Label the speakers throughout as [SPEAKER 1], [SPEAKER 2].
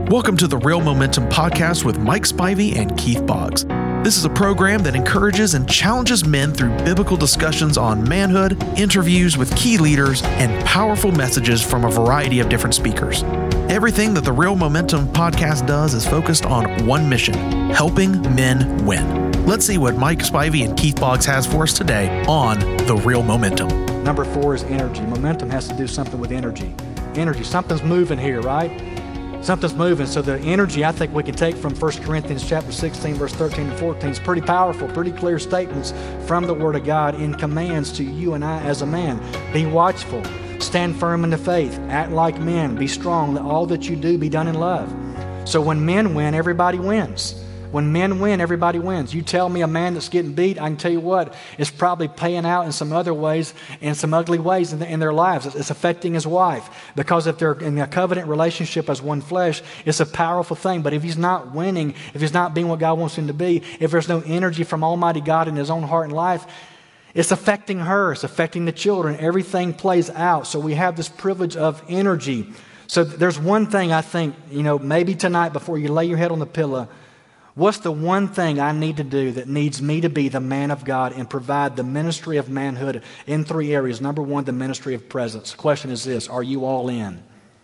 [SPEAKER 1] Welcome to the Real Momentum Podcast with Mike Spivey and Keith Boggs. This is a program that encourages and challenges men through biblical discussions on manhood, interviews with key leaders, and powerful messages from a variety of different speakers. Everything that the Real Momentum Podcast does is focused on one mission: helping men win. Let's see what Mike Spivey and Keith Boggs has for us today on the Real Momentum.
[SPEAKER 2] Number 4 is energy. Momentum has to do something with energy. Energy, something's moving here, right? Something's moving. So the energy I think we can take from 1 Corinthians chapter 16, verse 13 and 14 is pretty powerful, pretty clear statements from the Word of God in commands to you and I as a man. Be watchful, stand firm in the faith, act like men, be strong, let all that you do be done in love. So when men win, everybody wins. When men win, everybody wins. You tell me a man that's getting beat, I can tell you what, it's probably paying out in some other ways, in some ugly ways in their lives. It's affecting his wife. Because if they're in a covenant relationship as one flesh, it's a powerful thing. But if he's not winning, if he's not being what God wants him to be, if there's no energy from Almighty God in his own heart and life, it's affecting her. It's affecting the children. Everything plays out. So we have this privilege of energy. So there's one thing I think, maybe tonight before you lay your head on the pillow, what's the one thing I need to do that needs me to be the man of God and provide the ministry of manhood in 3 areas? Number 1, the ministry of presence. The question is this: are you all in?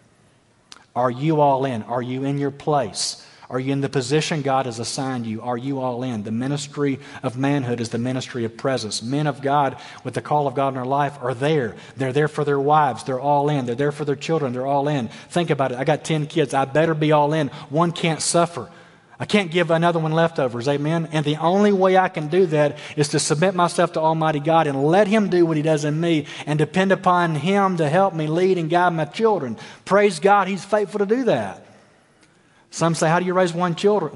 [SPEAKER 2] Are you all in? Are you in your place? Are you in the position God has assigned you? Are you all in? The ministry of manhood is the ministry of presence. Men of God with the call of God in their life are there. They're there for their wives. They're all in. They're there for their children. They're all in. Think about it. I got 10 kids. I better be all in. One can't suffer. I can't give another one leftovers, amen? And the only way I can do that is to submit myself to Almighty God and let Him do what He does in me and depend upon Him to help me lead and guide my children. Praise God, He's faithful to do that. Some say, how do you raise one child?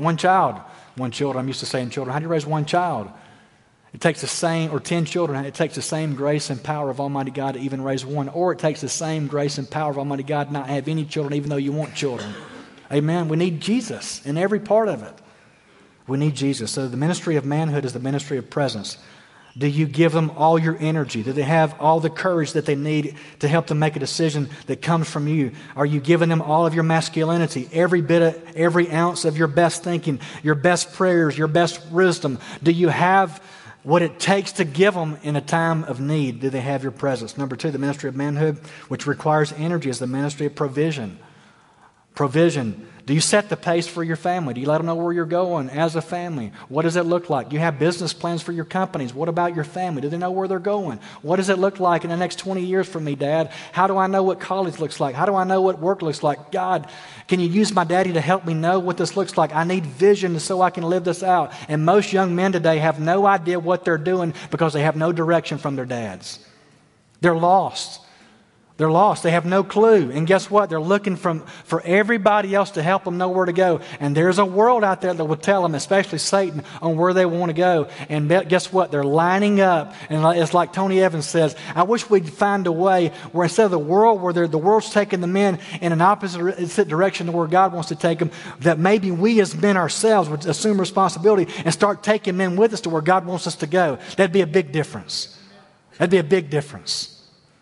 [SPEAKER 2] I'm used to saying children. How do you raise one child? It takes the same, or 10 children, it takes the same grace and power of Almighty God to even raise one. Or it takes the same grace and power of Almighty God to not have any children even though you want children. Amen. We need Jesus in every part of it. We need Jesus. So the ministry of manhood is the ministry of presence. Do you give them all your energy? Do they have all the courage that they need to help them make a decision that comes from you? Are you giving them all of your masculinity, every ounce of your best thinking, your best prayers, your best wisdom? Do you have what it takes to give them in a time of need? Do they have your presence? Number 2, the ministry of manhood, which requires energy, is the ministry of provision. Provision. Do you set the pace for your family? Do you let them know where you're going as a family? What does it look like? Do you have business plans for your companies? What about your family? Do they know where they're going? What does it look like in the next 20 years for me, Dad? How do I know what college looks like? How do I know what work looks like? God, can you use my daddy to help me know what this looks like? I need vision so I can live this out. And most young men today have no idea what they're doing because they have no direction from their dads. They're lost. They're lost. They have no clue. And guess what? They're looking for everybody else to help them know where to go. And there's a world out there that will tell them, especially Satan, on where they want to go. And guess what? They're lining up. And it's like Tony Evans says, I wish we'd find a way where instead of the world where the world's taking the men in an opposite direction to where God wants to take them, that maybe we as men ourselves would assume responsibility and start taking men with us to where God wants us to go. That'd be a big difference. That'd be a big difference.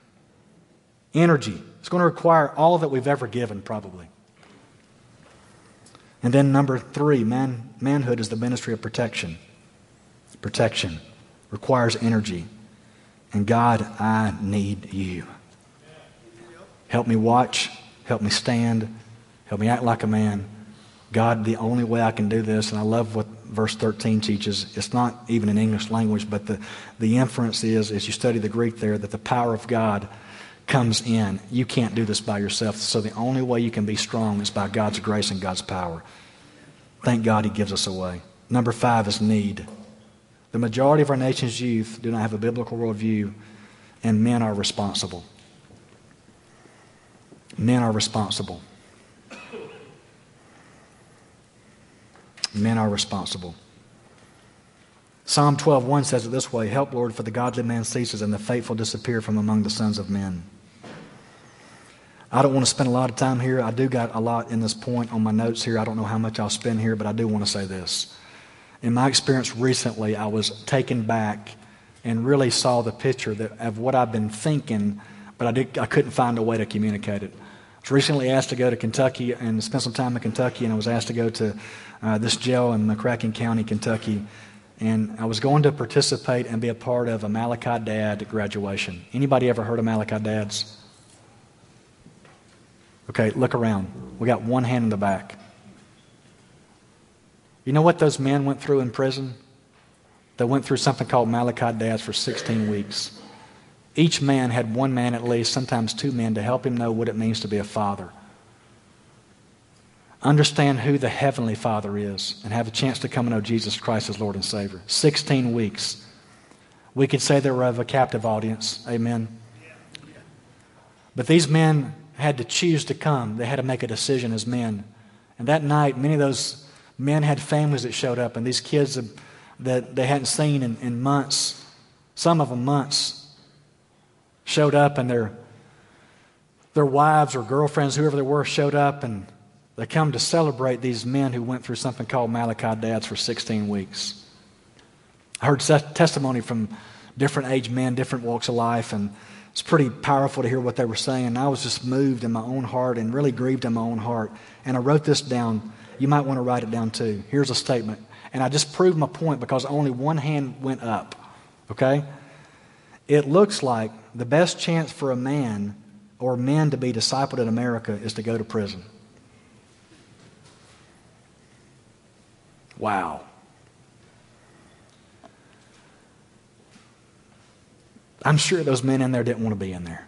[SPEAKER 2] Energy. It's going to require all that we've ever given, probably. And then number 3, manhood is the ministry of protection. Protection requires energy. And God, I need you. Help me watch. Help me stand. Help me act like a man. God, the only way I can do this, and I love what verse 13 teaches. It's not even in English language, but the inference is, as you study the Greek there, that the power of God comes in. You can't do this by yourself. So the only way you can be strong is by God's grace and God's power. Thank God He gives us a way. Number 5 is need. The majority of our nation's youth do not have a biblical worldview, and men are responsible. Men are responsible. Men are responsible. Psalm 12:1 says it this way: help, Lord, for the godly man ceases and the faithful disappear from among the sons of men. I don't want to spend a lot of time here. I do got a lot in this point on my notes here. I don't know how much I'll spend here, but I do want to say this. In my experience recently, I was taken back and really saw the picture of what I've been thinking, but I couldn't find a way to communicate it. I was recently asked to go to Kentucky and spend some time in Kentucky, and I was asked to go to this jail in McCracken County, Kentucky. And I was going to participate and be a part of a Malachi Dad graduation. Anybody ever heard of Malachi Dads? Okay, look around. We got one hand in the back. You know what those men went through in prison? They went through something called Malachi Dads for 16 weeks. Each man had one man at least, sometimes two men, to help him know what it means to be a father. Understand who the Heavenly Father is and have a chance to come and know Jesus Christ as Lord and Savior. 16 weeks. We could say they were of a captive audience. Amen. But these men had to choose to come. They had to make a decision as men. And that night, many of those men had families that showed up, and these kids that they hadn't seen in months, some of them months, showed up, and their wives or girlfriends, whoever they were, showed up, and they come to celebrate these men who went through something called Malachi Dads for 16 weeks. I heard testimony from different age men, different walks of life, and it's pretty powerful to hear what they were saying. And I was just moved in my own heart and really grieved in my own heart. And I wrote this down. You might want to write it down too. Here's a statement. And I just proved my point because only one hand went up. Okay? It looks like the best chance for a man or men to be discipled in America is to go to prison. Wow. I'm sure those men in there didn't want to be in there.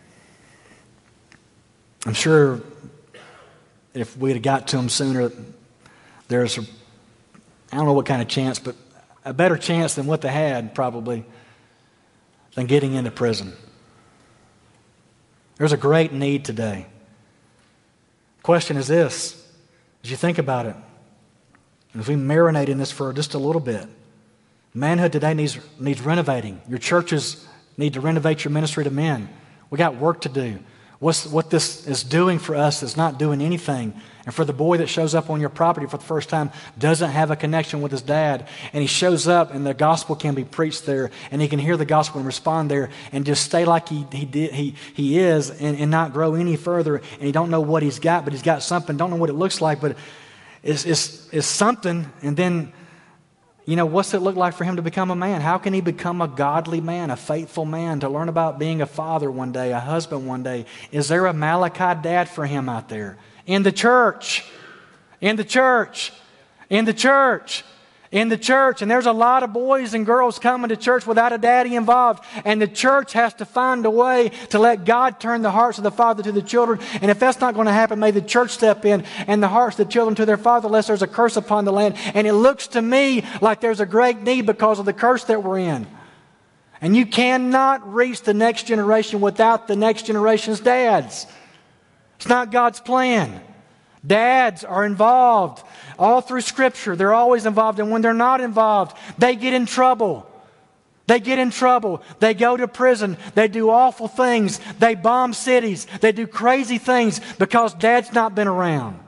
[SPEAKER 2] I'm sure if we'd have got to them sooner, there's I don't know what kind of chance, but a better chance than what they had probably than getting into prison. There's a great need today. The question is this, as you think about it, as we marinate in this for just a little bit, manhood today needs renovating. Your churches need to renovate your ministry to men. We got work to do. What this is doing for us is not doing anything. And for the boy that shows up on your property for the first time, doesn't have a connection with his dad, and he shows up and the gospel can be preached there, and he can hear the gospel and respond there, and just stay like he is, and not grow any further, and he don't know what he's got, but he's got something, don't know what it looks like, but it's something. And then, you know, what's it look like for him to become a man? How can he become a godly man, a faithful man, to learn about being a father one day, a husband one day? Is there a Malachi Dad for him out there? In the church. In the church. In the church. In the church. And there's a lot of boys and girls coming to church without a daddy involved. And the church has to find a way to let God turn the hearts of the father to the children. And if that's not going to happen, may the church step in and the hearts of the children to their father, lest there's a curse upon the land. And it looks to me like there's a great need because of the curse that we're in. And you cannot reach the next generation without the next generation's dads. It's not God's plan. Dads are involved all through Scripture. They're always involved. And when they're not involved, they get in trouble. They get in trouble. They go to prison. They do awful things. They bomb cities. They do crazy things because Dad's not been around.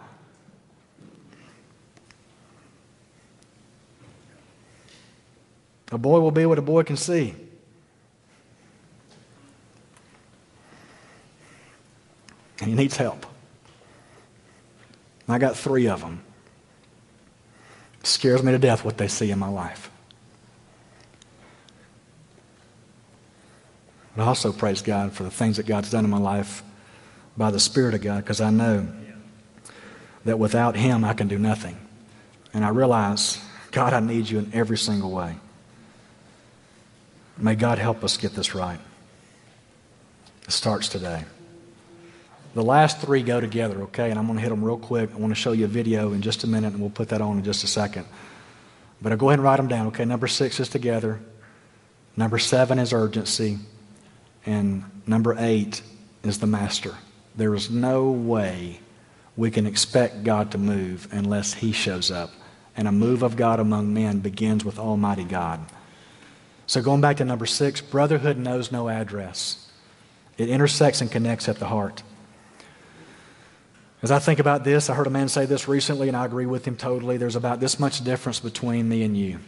[SPEAKER 2] A boy will be what a boy can see. And he needs help. I got 3 of them. It scares me to death what they see in my life. But I also praise God for the things that God's done in my life by the Spirit of God, because I know that without Him I can do nothing. And I realize, God, I need you in every single way. May God help us get this right. It starts today. The last 3 go together, okay? And I'm going to hit them real quick. I want to show you a video in just a minute, and we'll put that on in just a second. But I'll go ahead and write them down, okay? Number 6 is together. Number 7 is urgency. And number 8 is the master. There is no way we can expect God to move unless He shows up. And a move of God among men begins with Almighty God. So going back to number 6, brotherhood knows no address. It intersects and connects at the heart. As I think about this, I heard a man say this recently, and I agree with him totally. There's about this much difference between me and you.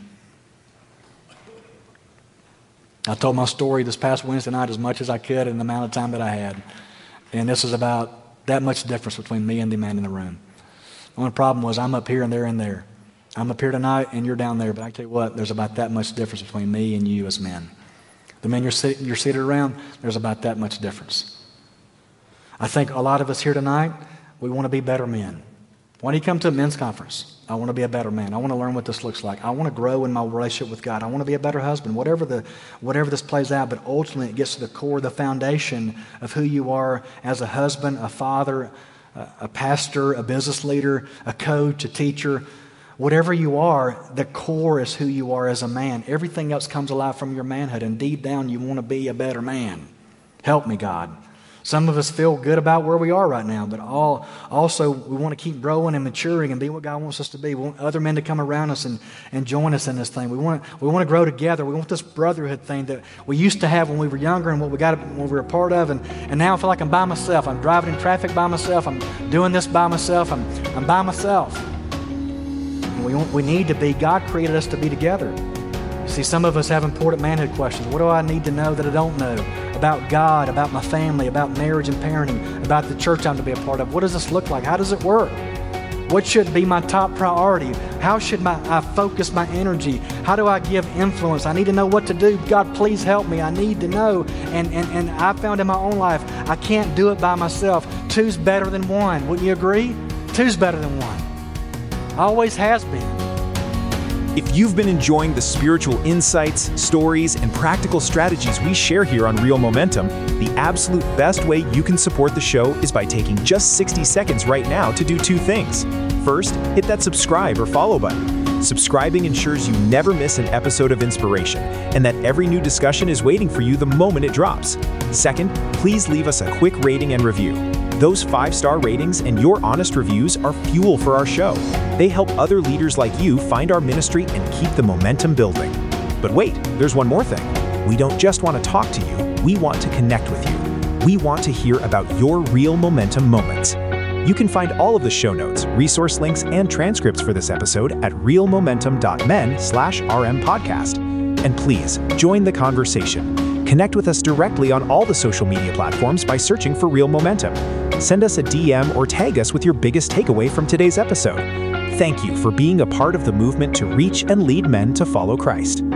[SPEAKER 2] I told my story this past Wednesday night as much as I could in the amount of time that I had. And this is about That much difference between me and the man in the room. The only problem was I'm up here and they're in there. I'm up here tonight and you're down there, but I tell you what, there's about that much difference between me and you as men. The men you're seated around, there's about that much difference. I think a lot of us here tonight, we want to be better men. Why do you come to a men's conference? I want to be a better man. I want to learn what this looks like. I want to grow in my relationship with God. I want to be a better husband, whatever this plays out, but ultimately it gets to the core, the foundation of who you are as a husband, a father, a pastor, a business leader, a coach, a teacher. Whatever you are, the core is who you are as a man. Everything else comes alive from your manhood, and deep down you want to be a better man. Help me, God. Some of us feel good about where we are right now, but also we want to keep growing and maturing and be what God wants us to be. We want other men to come around us and join us in this thing. We want to grow together. We want this brotherhood thing that we used to have when we were younger and what we got when we were a part of. And now I feel like I'm by myself. I'm driving in traffic by myself. I'm doing this by myself. I'm by myself. We need to be. God created us to be together. You see, some of us have important manhood questions. What do I need to know that I don't know about God, about my family, about marriage and parenting, about the church I'm to be a part of? What does this look like? How does it work? What should be my top priority? How should I focus my energy? How do I give influence? I need to know what to do. God, please help me. I need to know. And I found in my own life, I can't do it by myself. Two's better than one. Wouldn't you agree? Two's better than one. Always has been.
[SPEAKER 3] If you've been enjoying the spiritual insights, stories, and practical strategies we share here on Real Momentum, the absolute best way you can support the show is by taking just 60 seconds right now to do two things. First, hit that subscribe or follow button. Subscribing ensures you never miss an episode of inspiration and that every new discussion is waiting for you the moment it drops. Second, please leave us a quick rating and review. Those 5-star ratings and your honest reviews are fuel for our show. They help other leaders like you find our ministry and keep the momentum building. But wait, there's one more thing. We don't just want to talk to you, we want to connect with you. We want to hear about your real momentum moments. You can find all of the show notes, resource links, and transcripts for this episode at realmomentum.men/rmpodcast. And please, join the conversation. Connect with us directly on all the social media platforms by searching for Real Momentum. Send us a DM or tag us with your biggest takeaway from today's episode. Thank you for being a part of the movement to reach and lead men to follow Christ.